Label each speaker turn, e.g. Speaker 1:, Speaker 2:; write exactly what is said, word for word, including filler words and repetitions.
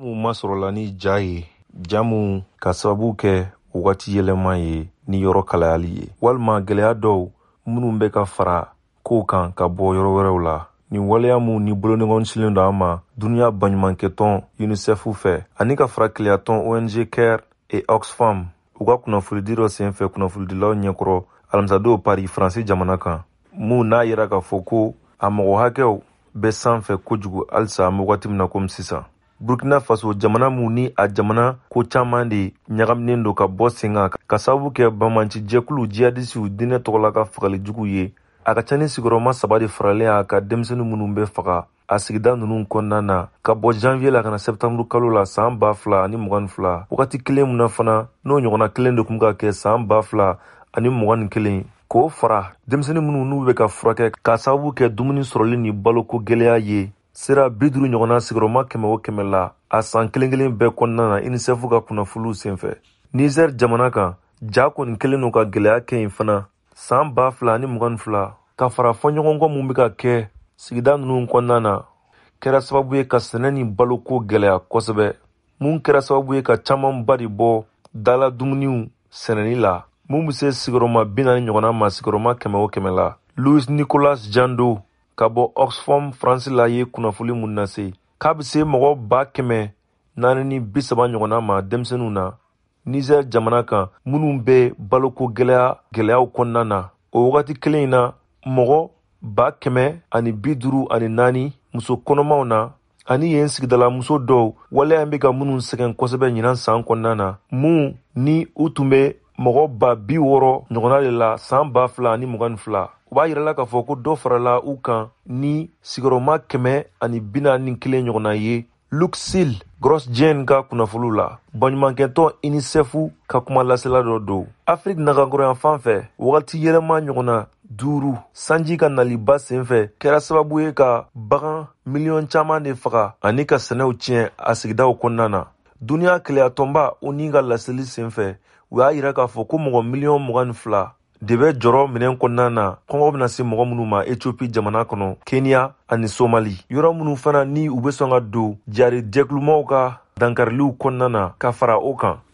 Speaker 1: mu masɔrɔla ni ja ye, ja mun ka sababu kɛ wagati yɛlɛma ye ni yɔrɔ kalayali ye, walima gɛlɛya dɔw minnu bɛ ka fara kow kan ka bɔ yɔrɔ wɛrɛw la. Ni waleya mun ni boloniŋɔnisilen don an ma duniya baɲumankɛtɔn UNICEF fɛ ani ka fara keleyatɔn O N G CARE et Oxfam u ka kunnafonidi dɔ senfɛ kunnafonidilaw ɲɛkɔrɔ alamisadon Paris Faransi jamana kan, mun n'a yira k'a fɔ ko a mɔgɔ hakɛw bɛ sanfɛ kojugu halisa an bɛ wagati min na komi sisan. Burkina Faso jamana mun ni a jamana ko caman de ɲagaminen don ka bɔ sen kan ka sababu kɛ banbanci jɛkulu jihadisiw diinɛ tɔgɔla ka fagalijugu ye. A ka ca ni sigiyɔrɔma saba de faralen a ka denmisɛnnin minnu bɛ faga a sigida ninnu kɔnɔna na ka bɔ janvier la ka na septembre kalo la san ba fila ani mugan ni fila. Wagati kelen mun na fana n'o ɲɔgɔnna kelen de kun ka kɛ san ba fila ani mugan ni kelen. K'o fara denmisɛnnin minnu n'u bɛ ka furakɛ ka sababu kɛ dumuni sɔrɔli ni baloko gɛlɛya ye sera bi duuru ɲɔgɔnna sigiyɔrɔma kɛmɛ o kɛmɛ la a san kelen kelen bɛɛ kɔnɔna na UNICEF ka kunnafoniw senfɛ. Niger jamana kan ja kɔni kelen n'u ka gɛlɛya kɛ yen fana san ba fila ani mugan ni fila ka fara fɔɲɔgɔnkɔ mun bɛ ka kɛ sigida ninnu kɔnɔna na kɛra sababu ye ka sɛnɛ ni baloko gɛlɛya kosɛbɛ. Mun kɛra sababu ye ka camanba de bɔ dala dumuniw sɛnɛni la mun bɛ se sigiyɔrɔma bi naani ɲɔgɔnna ma sigiyɔrɔma kɛmɛ o kɛmɛ la. Louis Nicolas Jando ka bɔ Oxfam Faransi la ye kunnafoni mun lase k'a bɛ se mɔgɔ ba kɛmɛ naani ni bi saba ɲɔgɔnna ma denmisɛnninw na Niger jamana kan minnu bɛ baloko gɛlɛya gɛlɛyaw kɔnɔna na. O wagati kelen in na mɔgɔ ba kɛmɛ ani bi duuru ani naani muso kɔnɔmaw na ani yen sigidala muso dɔw waleya bɛ ka minnu sɛgɛn kosɛbɛ ɲinan san kɔnɔna na mun ni u tun bɛ mɔgɔ ba bi wɔɔrɔ ɲɔgɔnna de la san ba fila ani mugan ni fila. U b'a yirala k'a fɔ ko dɔ farala u kan ni sigiyɔrɔma kɛmɛ ani bi naani ni kelen ɲɔgɔnna ye. Luxil Grosjean ka kunnafoniw la baɲumankɛtɔn UNICEF ka kuma lasela dɔ don. Afrique nagankɔrɔyan fan fɛ wagati yɛlɛma ɲɔgɔnna duuru sanji ka naliba senfɛ kɛra sababu ye ka bagan miliyɔn caman de faga ani ka sɛnɛw tiɲɛ a sigidaw kɔnɔna na. Duniya keleyatɔnba o ni ka laseli senfɛ u y'a yira k'a fɔ ko mɔgɔ miliyɔn mugan ni fila de bɛ jɔrɔ minɛn kɔnɔna na kɔngɔ bɛna se mɔgɔ minnu ma Ethiopie jamana kɔnɔ, Kenya ani Somali. Yɔrɔ minnu fana ni u bɛ sɔn ka don jari jɛkulumaw ka dankariliw kɔnɔna na ka fara o kan.